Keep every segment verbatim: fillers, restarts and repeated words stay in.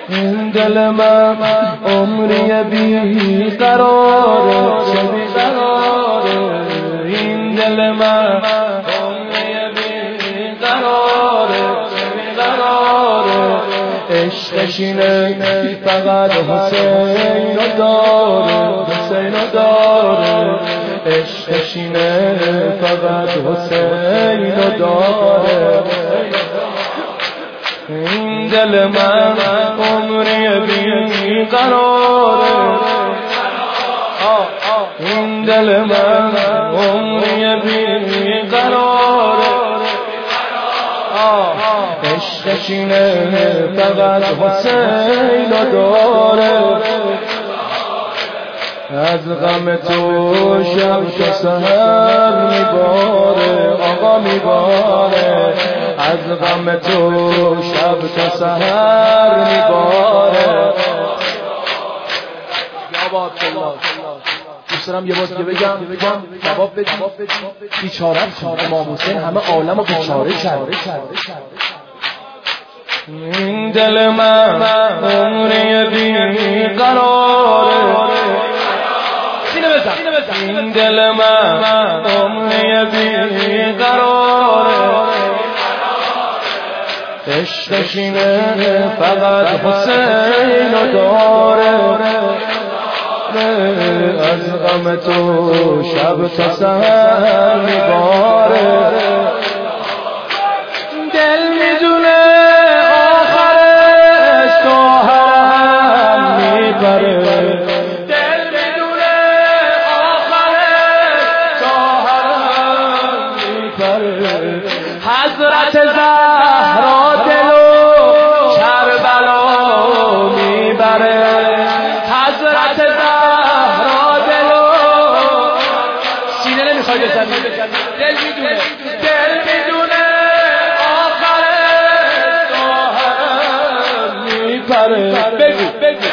این دل من عمری بی قراره چه بی قراره این دل من عمری بی قراره چه بی قراره عشقشینه فقط حسین رو داره حسین رو داره عشقشینه فقط حسین رو داره این دل من عمری بی قراره این دل من عمری بی قراره عشقشینه فقط حسین رو داره از غم تو شب تا سحر میباره آقا میباره از غم تو شب تا سحر میباره یا با عبدالله دوست دارم یه بار دیگه بگم بگم جواب بدید بیچاره امام حسین همه عالمو بیچاره کرد این دل من عمری بی قراره این دل من عمری بی قراره عشقشینه فقط حسین رو داره از غم تو شب تا سحر میباره دل میدونه آخرش تو هم میبره دل میدونه آخرش تو هم میبره حضرت زهرا دلو کربلا میبره حضرت زهرا دلو سینه نمیخوای بزنی دل میدونه دل میدونه آخرش تو هم میبره بگو بگو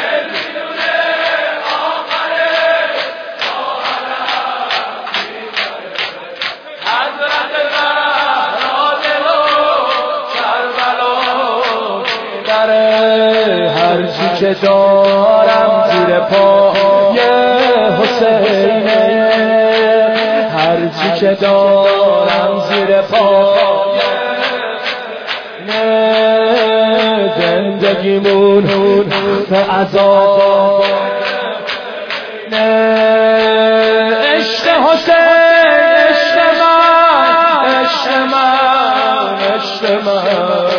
هرچی که دارم زیر پای حسینه هرچی که دارم زیر پای زندگیمون به عذاب عشق حسین عشق من عشق من عشق من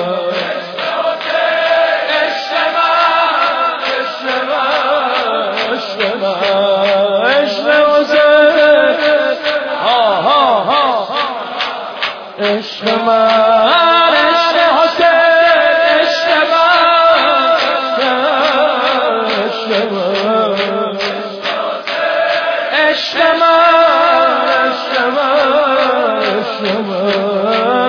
عشق من عشق حسین عشق من عشق من عشق من عشق من عشق من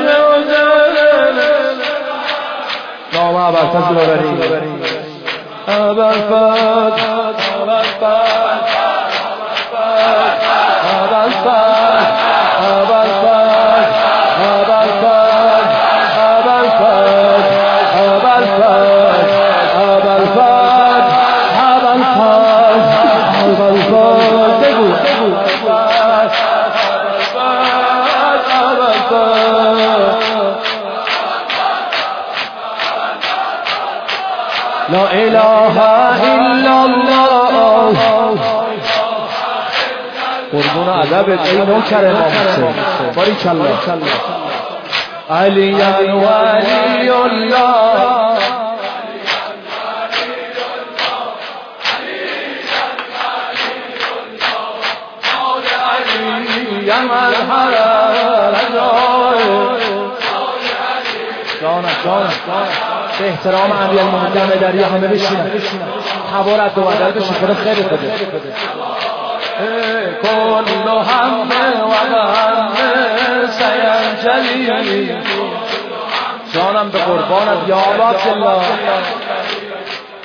نام ابوالفضل رو بریم ابوالفضل ابوالفضل لا اله الا الله قربون ادبت ای نوکر امام حسین باریکالله علی و علی الله جانم جانم به احترام امیرالمومنین دریا همه بشینن تبارک و تعالی بشین خدا خیر بده کل همه و همه سینجلی جانم به قربانت یا عبدالله